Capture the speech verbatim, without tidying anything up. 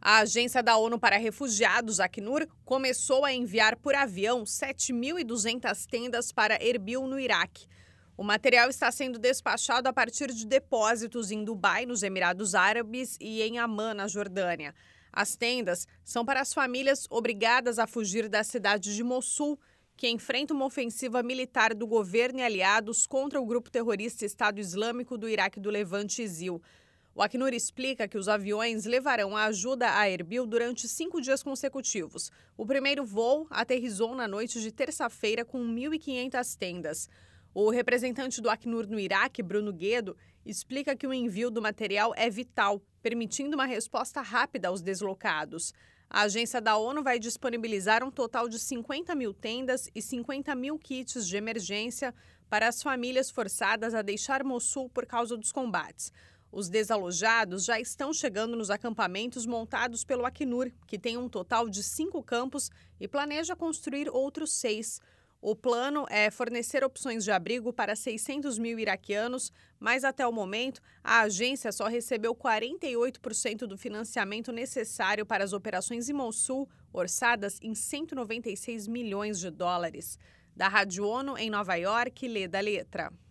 A Agência da ONU para Refugiados, Acnur, começou a enviar por avião sete mil e duzentas tendas para Erbil, no Iraque. O material está sendo despachado a partir de depósitos em Dubai, nos Emirados Árabes, e em Amman, na Jordânia. As tendas são para as famílias obrigadas a fugir da cidade de Mossul, que enfrenta uma ofensiva militar do governo e aliados contra o grupo terrorista Estado Islâmico do Iraque do Levante, ISIL. O Acnur explica que os aviões levarão a ajuda a Erbil durante cinco dias consecutivos. O primeiro voo aterrissou na noite de terça-feira com mil e quinhentas tendas. O representante do Acnur no Iraque, Bruno Guedo, explica que o envio do material é vital, permitindo uma resposta rápida aos deslocados. A agência da ONU vai disponibilizar um total de cinquenta mil tendas e cinquenta mil kits de emergência para as famílias forçadas a deixar Mossul por causa dos combates. Os desalojados já estão chegando nos acampamentos montados pelo Acnur, que tem um total de cinco campos e planeja construir outros seis. O plano é fornecer opções de abrigo para seiscentos mil iraquianos, mas até o momento a agência só recebeu quarenta e oito por cento do financiamento necessário para as operações em Mossul, orçadas em cento e noventa e seis milhões de dólares. Da Rádio ONU, em Nova York, Leda Letra.